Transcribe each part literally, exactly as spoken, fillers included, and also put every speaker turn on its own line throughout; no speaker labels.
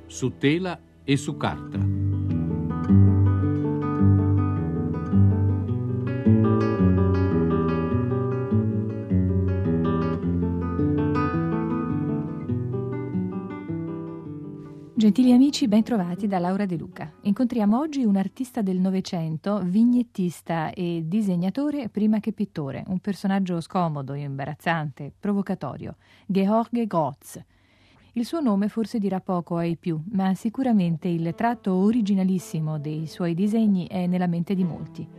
su tela e su carta.
Gentili amici, ben trovati da Laura De Luca. Incontriamo oggi un artista del Novecento, vignettista e disegnatore prima che pittore, un personaggio scomodo, imbarazzante, provocatorio, Georg Grosz. Il suo nome forse dirà poco ai più, ma sicuramente il tratto originalissimo dei suoi disegni è nella mente di molti.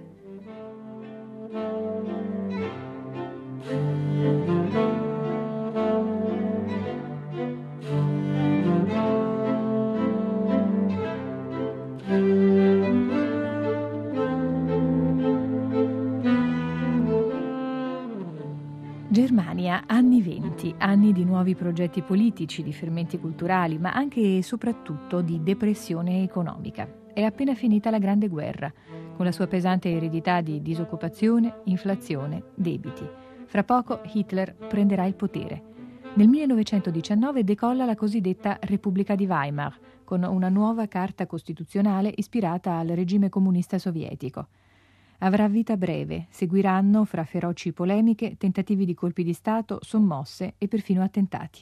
Germania, anni venti, anni di nuovi progetti politici, di fermenti culturali, ma anche e soprattutto di depressione economica. È appena finita la Grande Guerra, con la sua pesante eredità di disoccupazione, inflazione, debiti. Fra poco Hitler prenderà il potere. Nel millenovecentodiciannove decolla la cosiddetta Repubblica di Weimar, con una nuova carta costituzionale ispirata al regime comunista sovietico. Avrà vita breve, seguiranno, fra feroci polemiche, tentativi di colpi di Stato, sommosse e perfino attentati.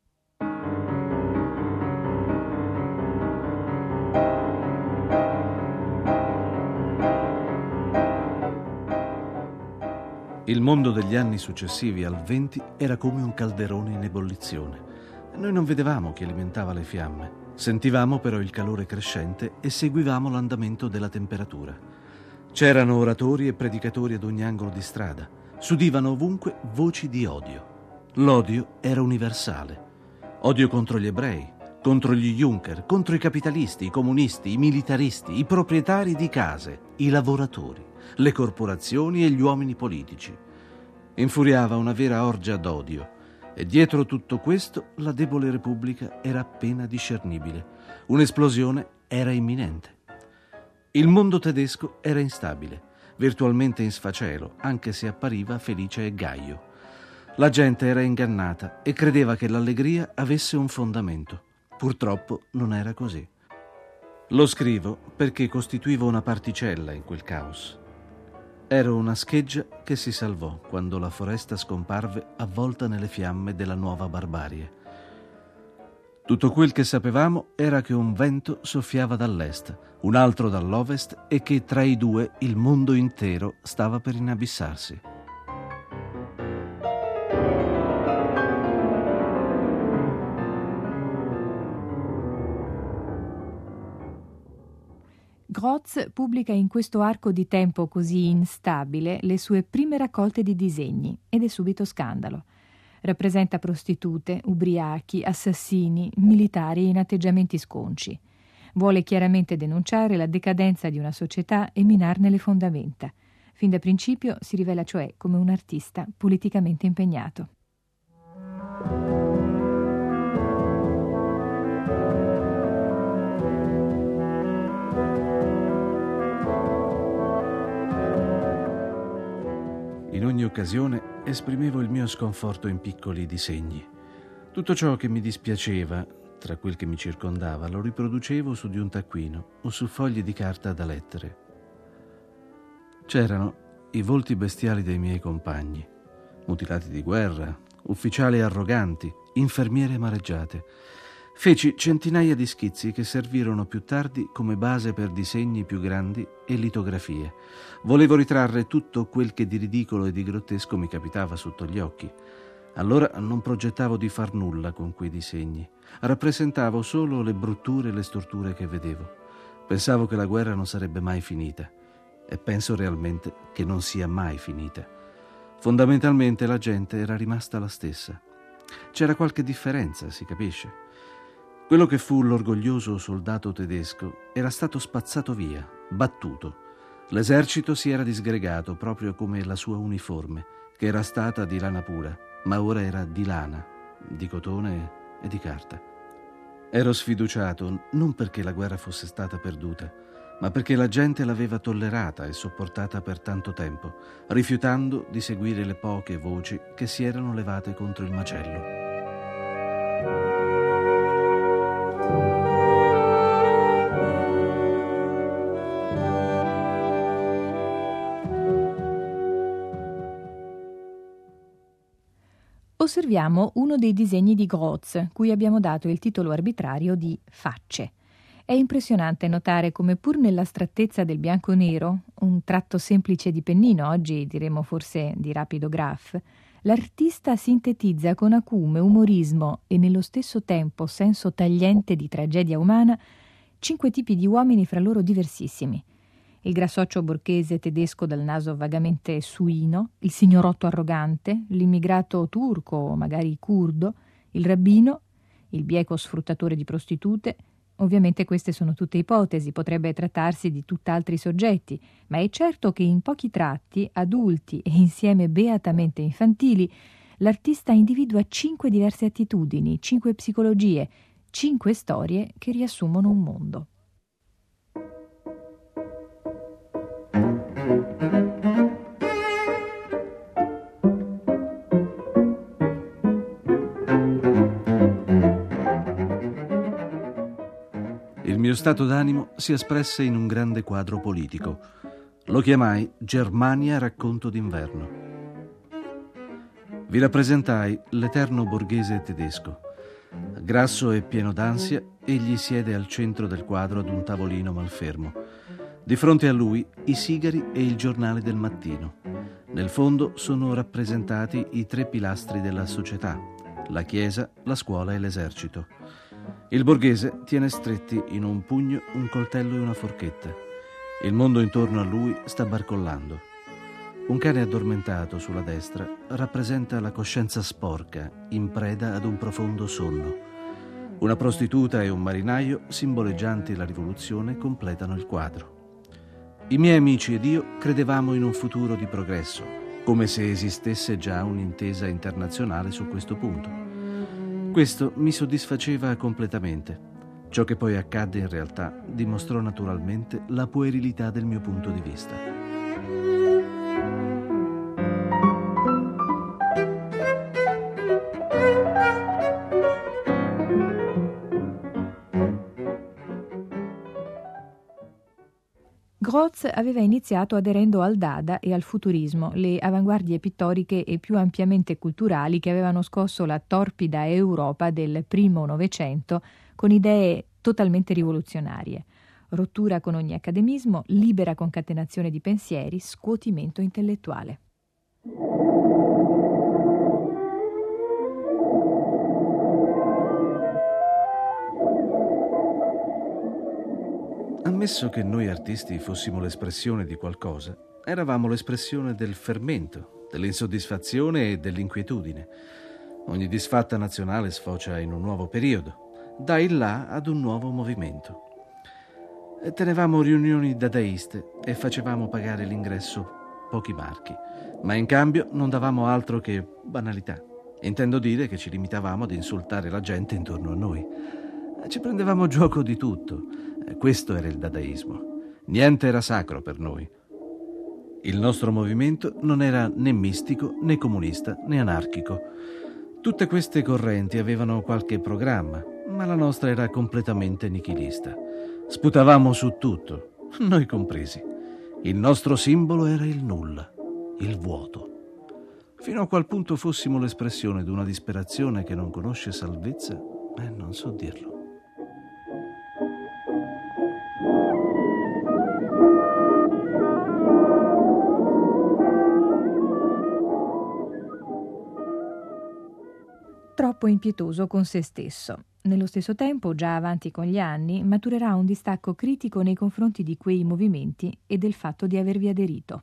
Il mondo degli anni successivi al venti era come un calderone in ebollizione. Noi non vedevamo chi alimentava le fiamme, sentivamo però il calore crescente e seguivamo l'andamento della temperatura. C'erano oratori e predicatori ad ogni angolo di strada. S'udivano ovunque voci di odio. L'odio era universale. Odio contro gli ebrei, contro gli Junker, contro i capitalisti, i comunisti, i militaristi, i proprietari di case, i lavoratori, le corporazioni e gli uomini politici. Infuriava una vera orgia d'odio. E dietro tutto questo la debole Repubblica era appena discernibile. Un'esplosione era imminente. Il mondo tedesco era instabile, virtualmente in sfacelo, anche se appariva felice e gaio. La gente era ingannata e credeva che l'allegria avesse un fondamento. Purtroppo non era così. Lo scrivo perché costituivo una particella in quel caos. Ero una scheggia che si salvò quando la foresta scomparve avvolta nelle fiamme della nuova barbarie. Tutto quel che sapevamo era che un vento soffiava dall'est, un altro dall'ovest e che tra i due il mondo intero stava per inabissarsi.
Grosz pubblica in questo arco di tempo così instabile le sue prime raccolte di disegni ed è subito scandalo. Rappresenta prostitute, ubriachi, assassini, militari in atteggiamenti sconci. Vuole chiaramente denunciare la decadenza di una società e minarne le fondamenta. Fin da principio si rivela cioè come un artista politicamente impegnato.
In ogni occasione esprimevo il mio sconforto in piccoli disegni. Tutto ciò che mi dispiaceva tra quel che mi circondava lo riproducevo su di un taccuino o su fogli di carta da lettere. C'erano i volti bestiali dei miei compagni, mutilati di guerra, ufficiali arroganti, infermiere amareggiate. Feci centinaia di schizzi che servirono più tardi come base per disegni più grandi e litografie. Volevo ritrarre tutto quel che di ridicolo e di grottesco mi capitava sotto gli occhi. Allora non progettavo di far nulla con quei disegni. Rappresentavo solo le brutture e le storture che vedevo. Pensavo che la guerra non sarebbe mai finita. E penso realmente che non sia mai finita. Fondamentalmente la gente era rimasta la stessa. C'era qualche differenza, si capisce. Quello che fu l'orgoglioso soldato tedesco era stato spazzato via, battuto. L'esercito si era disgregato proprio come la sua uniforme, che era stata di lana pura, ma ora era di lana, di cotone e di carta. Ero sfiduciato non perché la guerra fosse stata perduta, ma perché la gente l'aveva tollerata e sopportata per tanto tempo, rifiutando di seguire le poche voci che si erano levate contro il macello.
Osserviamo uno dei disegni di Groz, cui abbiamo dato il titolo arbitrario di Facce. È impressionante notare come, pur nell'astrattezza del bianco-nero, un tratto semplice di pennino, oggi diremmo forse di rapido graph, l'artista sintetizza con acume, umorismo e nello stesso tempo senso tagliente di tragedia umana cinque tipi di uomini fra loro diversissimi. Il grassoccio borghese tedesco dal naso vagamente suino, il signorotto arrogante, l'immigrato turco o magari curdo, il rabbino, il bieco sfruttatore di prostitute. Ovviamente queste sono tutte ipotesi, potrebbe trattarsi di tutt'altri soggetti, ma è certo che in pochi tratti, adulti e insieme beatamente infantili, l'artista individua cinque diverse attitudini, cinque psicologie, cinque storie che riassumono un mondo.
Il mio stato d'animo si espresse in un grande quadro politico. Lo chiamai Germania racconto d'inverno. Vi rappresentai l'eterno borghese tedesco. Grasso e pieno d'ansia, egli siede al centro del quadro ad un tavolino malfermo. Di fronte a lui i sigari e il giornale del mattino. Nel fondo sono rappresentati i tre pilastri della società: la chiesa, la scuola e l'esercito. Il borghese tiene stretti in un pugno un coltello e una forchetta. Il mondo intorno a lui sta barcollando. Un cane addormentato sulla destra rappresenta la coscienza sporca, in preda ad un profondo sonno. Una prostituta e un marinaio, simboleggianti la rivoluzione, completano il quadro. I miei amici ed io credevamo in un futuro di progresso, come se esistesse già un'intesa internazionale su questo punto. Questo mi soddisfaceva completamente. Ciò che poi accadde in realtà dimostrò naturalmente la puerilità del mio punto di vista.
Groz aveva iniziato aderendo al Dada e al futurismo, le avanguardie pittoriche e più ampiamente culturali che avevano scosso la torpida Europa del primo Novecento con idee totalmente rivoluzionarie. Rottura con ogni accademismo, libera concatenazione di pensieri, scuotimento intellettuale.
Ammesso che noi artisti fossimo l'espressione di qualcosa, eravamo l'espressione del fermento, dell'insoddisfazione e dell'inquietudine. Ogni disfatta nazionale sfocia in un nuovo periodo, da il là ad un nuovo movimento. E tenevamo riunioni dadaiste e facevamo pagare l'ingresso pochi marchi, ma in cambio non davamo altro che banalità. Intendo dire che ci limitavamo ad insultare la gente intorno a noi. Ci prendevamo gioco di tutto. Questo era il dadaismo. Niente era sacro per noi. Il nostro movimento non era né mistico, né comunista, né anarchico. Tutte queste correnti avevano qualche programma, ma la nostra era completamente nichilista. Sputavamo su tutto, noi compresi. Il nostro simbolo era il nulla, il vuoto. Fino a qual punto fossimo l'espressione di una disperazione che non conosce salvezza, eh, non so dirlo.
Troppo impietoso con se stesso. Nello stesso tempo, già avanti con gli anni, maturerà un distacco critico nei confronti di quei movimenti e del fatto di avervi aderito.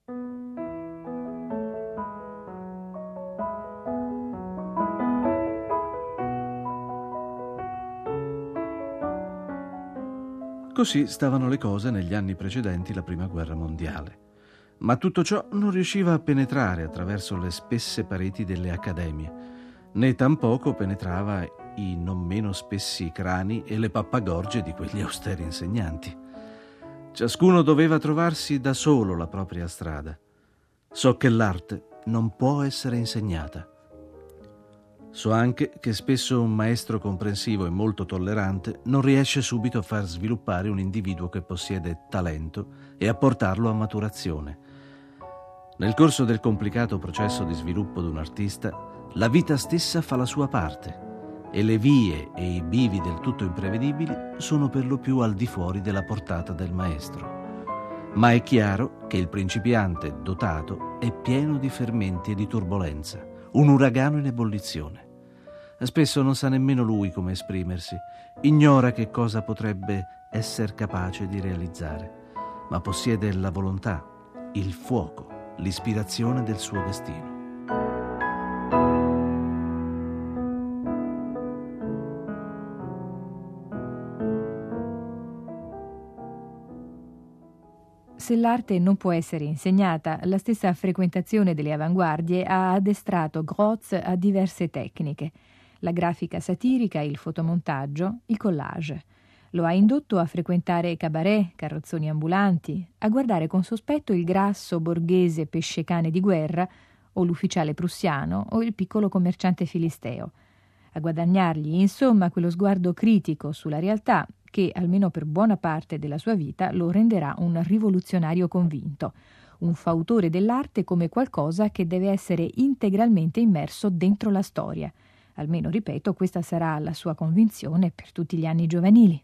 Così stavano le cose negli anni precedenti la Prima Guerra Mondiale. Ma tutto ciò non riusciva a penetrare attraverso le spesse pareti delle accademie, né tampoco penetrava i non meno spessi crani e le pappagorge di quegli austeri insegnanti. Ciascuno doveva trovarsi da solo la propria strada. So che l'arte non può essere insegnata. So anche che spesso un maestro comprensivo e molto tollerante non riesce subito a far sviluppare un individuo che possiede talento e a portarlo a maturazione. Nel corso del complicato processo di sviluppo di un artista, La vita stessa fa la sua parte e le vie e i bivi del tutto imprevedibili sono per lo più al di fuori della portata del maestro. Ma è chiaro che il principiante dotato è pieno di fermenti e di turbolenza, un uragano in ebollizione. Spesso non sa nemmeno lui come esprimersi, ignora che cosa potrebbe essere capace di realizzare, ma possiede la volontà, il fuoco, l'ispirazione del suo destino.
Se l'arte non può essere insegnata, la stessa frequentazione delle avanguardie ha addestrato Groz a diverse tecniche: la grafica satirica, il fotomontaggio, il collage. Lo ha indotto a frequentare cabaret, carrozzoni ambulanti, a guardare con sospetto il grasso borghese pescecane di guerra, o l'ufficiale prussiano, o il piccolo commerciante filisteo, a guadagnargli, insomma, quello sguardo critico sulla realtà che, almeno per buona parte della sua vita, lo renderà un rivoluzionario convinto, un fautore dell'arte come qualcosa che deve essere integralmente immerso dentro la storia. Almeno, ripeto, questa sarà la sua convinzione per tutti gli anni giovanili.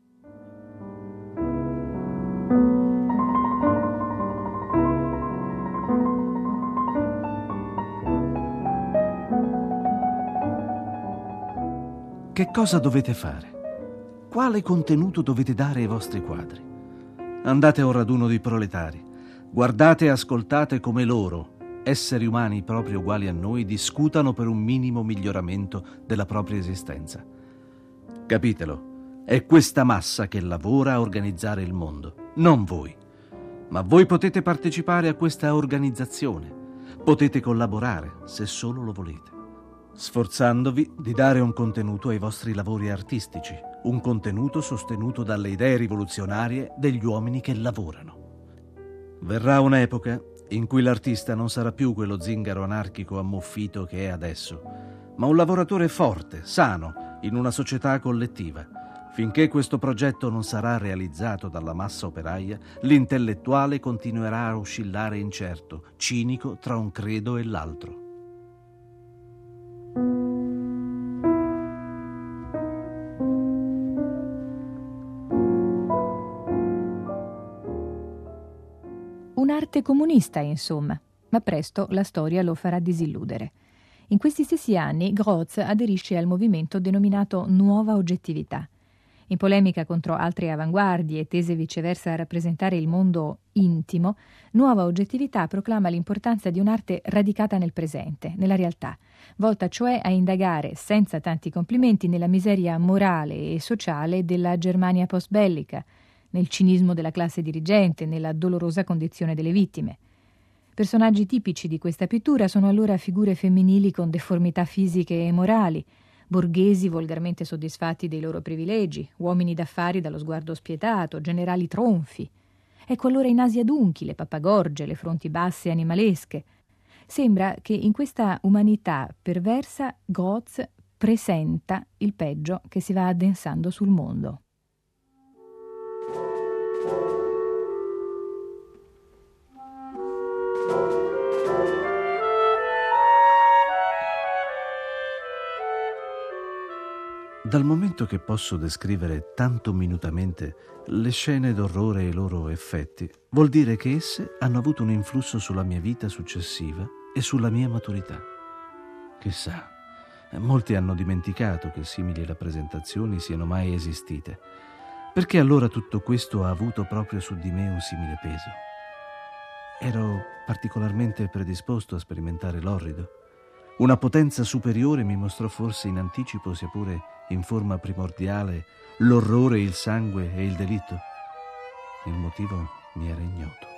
Che cosa dovete fare? Quale contenuto dovete dare ai vostri quadri? Andate a un raduno di proletari, guardate e ascoltate come loro, esseri umani proprio uguali a noi, discutano per un minimo miglioramento della propria esistenza. Capitelo, è questa massa che lavora a organizzare il mondo, non voi. Ma voi potete partecipare a questa organizzazione, potete collaborare se solo lo volete, sforzandovi di dare un contenuto ai vostri lavori artistici, un contenuto sostenuto dalle idee rivoluzionarie degli uomini che lavorano. Verrà un'epoca in cui l'artista non sarà più quello zingaro anarchico ammuffito che è adesso, ma un lavoratore forte, sano, in una società collettiva. Finché questo progetto non sarà realizzato dalla massa operaia, l'intellettuale continuerà a oscillare incerto, cinico tra un credo e l'altro.
Un'arte comunista, insomma, ma presto la storia lo farà disilludere. In questi stessi anni Groz aderisce al movimento denominato Nuova Oggettività. In polemica contro altre avanguardie, tese viceversa a rappresentare il mondo intimo, Nuova Oggettività proclama l'importanza di un'arte radicata nel presente, nella realtà, volta cioè a indagare, senza tanti complimenti, nella miseria morale e sociale della Germania postbellica, nel cinismo della classe dirigente, nella dolorosa condizione delle vittime. Personaggi tipici di questa pittura sono allora figure femminili con deformità fisiche e morali, borghesi volgarmente soddisfatti dei loro privilegi, uomini d'affari dallo sguardo spietato, generali tronfi. Ecco allora i nasi adunchi, le pappagorge, le fronti basse e animalesche. Sembra che in questa umanità perversa Groz presenta il peggio che si va addensando sul mondo.
Dal momento che posso descrivere tanto minutamente le scene d'orrore e i loro effetti, vuol dire che esse hanno avuto un influsso sulla mia vita successiva e sulla mia maturità. Chissà, molti hanno dimenticato che simili rappresentazioni siano mai esistite. Perché allora tutto questo ha avuto proprio su di me un simile peso? Ero particolarmente predisposto a sperimentare l'orrido. Una potenza superiore mi mostrò forse in anticipo, sia pure in forma primordiale, l'orrore, il sangue e il delitto. Il motivo mi era ignoto.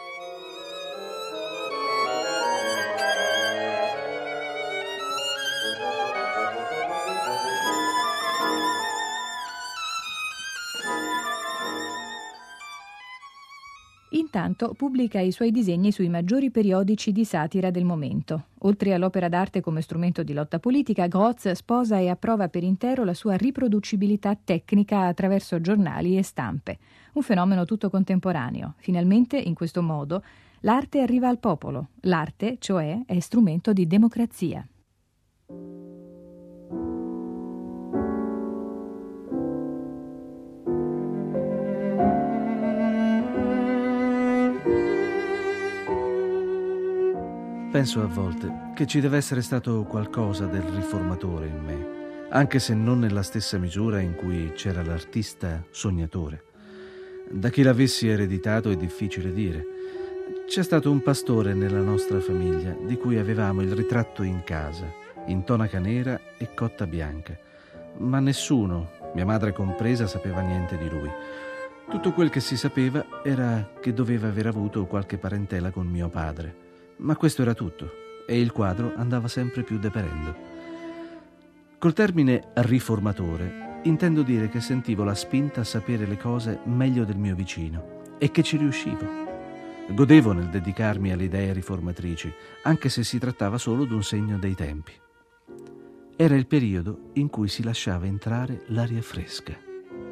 Intanto pubblica i suoi disegni sui maggiori periodici di satira del momento. Oltre all'opera d'arte come strumento di lotta politica, Groz sposa e approva per intero la sua riproducibilità tecnica attraverso giornali e stampe. Un fenomeno tutto contemporaneo. Finalmente, in questo modo, l'arte arriva al popolo. L'arte, cioè, è strumento di democrazia.
Penso a volte che ci deve essere stato qualcosa del riformatore in me, anche se non nella stessa misura in cui c'era l'artista sognatore. Da chi l'avessi ereditato è difficile dire. C'è stato un pastore nella nostra famiglia di cui avevamo il ritratto in casa, in tonaca nera e cotta bianca, ma nessuno, mia madre compresa, sapeva niente di lui. Tutto quel che si sapeva era che doveva aver avuto qualche parentela con mio padre. Ma questo era tutto, e il quadro andava sempre più deperendo. Col termine riformatore intendo dire che sentivo la spinta a sapere le cose meglio del mio vicino e che ci riuscivo. Godevo nel dedicarmi alle idee riformatrici, anche se si trattava solo d'un segno dei tempi. Era il periodo in cui si lasciava entrare l'aria fresca.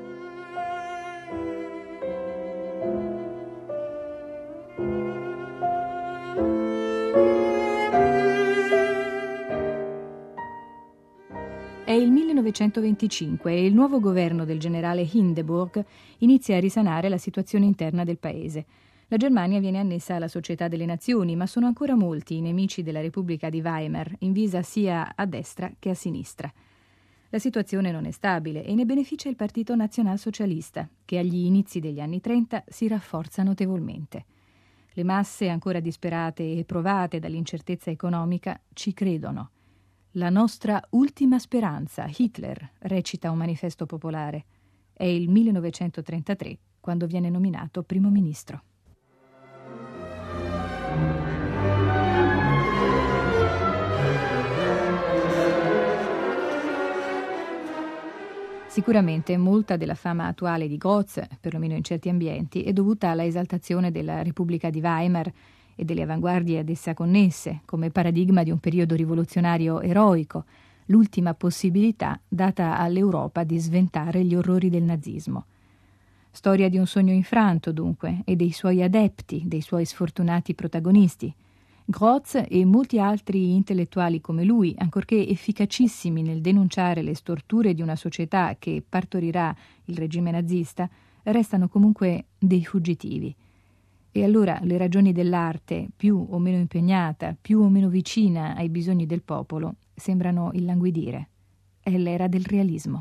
È il millenovecentoventicinque e il nuovo governo del generale Hindenburg inizia a risanare la situazione interna del paese. La Germania viene annessa alla Società delle Nazioni, ma sono ancora molti i nemici della Repubblica di Weimar, invisa sia a destra che a sinistra. La situazione non è stabile e ne beneficia il Partito Nazionalsocialista, che agli inizi degli anni trenta si rafforza notevolmente. Le masse, ancora disperate e provate dall'incertezza economica, ci credono. La nostra ultima speranza, Hitler, recita un manifesto popolare. È il millenovecentotrentatré, quando viene nominato primo ministro. Sicuramente molta della fama attuale di Gotz, perlomeno in certi ambienti, è dovuta alla esaltazione della Repubblica di Weimar e delle avanguardie ad essa connesse, come paradigma di un periodo rivoluzionario eroico, l'ultima possibilità data all'Europa di sventare gli orrori del nazismo. Storia di un sogno infranto, dunque, e dei suoi adepti, dei suoi sfortunati protagonisti. Gotz e molti altri intellettuali come lui, ancorché efficacissimi nel denunciare le storture di una società che partorirà il regime nazista, restano comunque dei fuggitivi. E allora le ragioni dell'arte, più o meno impegnata, più o meno vicina ai bisogni del popolo, sembrano illanguidire. È l'era del realismo.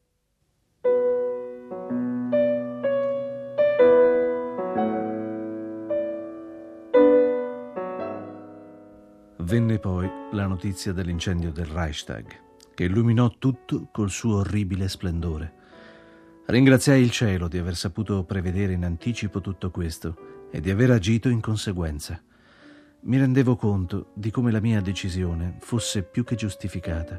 Venne poi la notizia dell'incendio del Reichstag, che illuminò tutto col suo orribile splendore. Ringraziai il cielo di aver saputo prevedere in anticipo tutto questo e di aver agito in conseguenza. Mi rendevo conto di come la mia decisione fosse più che giustificata.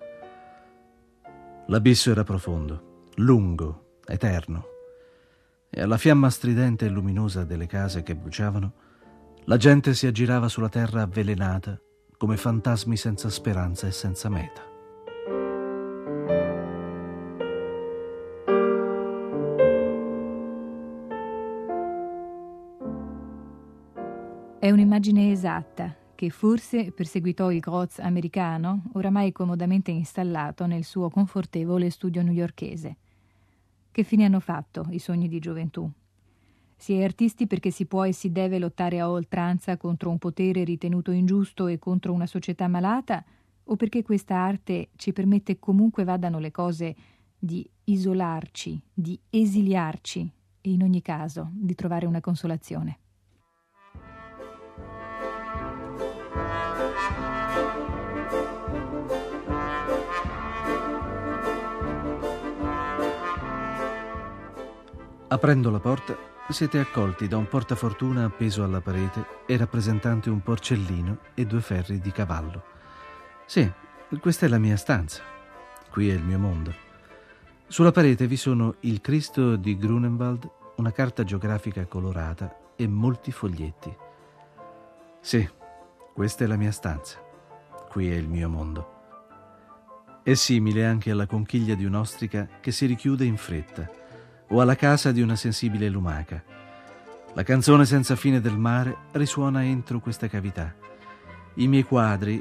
L'abisso era profondo, lungo, eterno, e alla fiamma stridente e luminosa delle case che bruciavano, la gente si aggirava sulla terra avvelenata come fantasmi senza speranza e senza meta.
È un'immagine esatta che forse perseguitò il Gotz americano, oramai comodamente installato nel suo confortevole studio newyorkese. Che fine hanno fatto i sogni di gioventù? Si è artisti perché si può e si deve lottare a oltranza contro un potere ritenuto ingiusto e contro una società malata, o perché questa arte ci permette, comunque vadano le cose, di isolarci, di esiliarci e in ogni caso di trovare una consolazione?
Aprendo la porta, siete accolti da un portafortuna appeso alla parete e rappresentante un porcellino e due ferri di cavallo. Sì, questa è la mia stanza. Qui è il mio mondo. Sulla parete vi sono il Cristo di Grunewald, una carta geografica colorata e molti foglietti. Sì, questa è la mia stanza. Qui è il mio mondo. È simile anche alla conchiglia di un'ostrica che si richiude in fretta, o alla casa di una sensibile lumaca. La canzone senza fine del mare risuona entro questa cavità. I miei quadri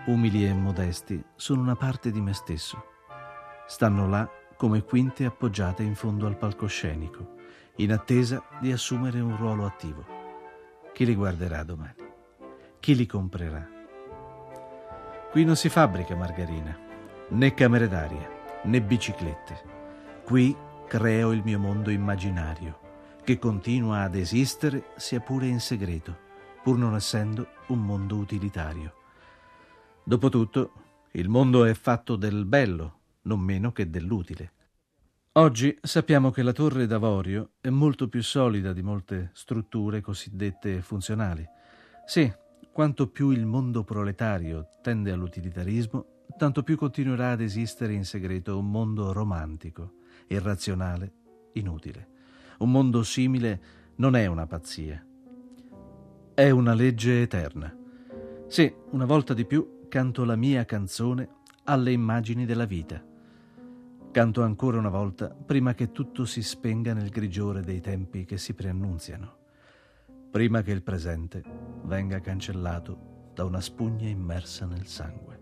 umili e modesti, sono una parte di me stesso. Stanno là come quinte appoggiate in fondo al palcoscenico, in attesa di assumere un ruolo attivo. Chi li guarderà domani? Chi li comprerà? Qui non si fabbrica margarina, né camere d'aria, né biciclette. Qui creo il mio mondo immaginario, che continua ad esistere sia pure in segreto, pur non essendo un mondo utilitario. Dopotutto, il mondo è fatto del bello, non meno che dell'utile. Oggi sappiamo che la torre d'avorio è molto più solida di molte strutture cosiddette funzionali. Sì, quanto più il mondo proletario tende all'utilitarismo, tanto più continuerà ad esistere in segreto un mondo romantico, irrazionale, inutile. Un mondo simile non è una pazzia, è una legge eterna. Sì, una volta di più canto la mia canzone alle immagini della vita. Canto ancora una volta prima che tutto si spenga nel grigiore dei tempi che si preannunziano, prima che il presente venga cancellato da una spugna immersa nel sangue.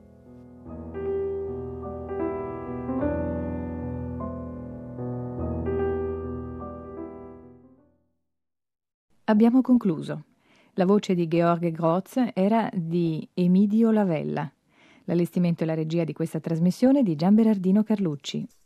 Abbiamo concluso. La voce di Georg Groz era di Emidio Lavella. L'allestimento e la regia di questa trasmissione di Gian Berardino Carlucci.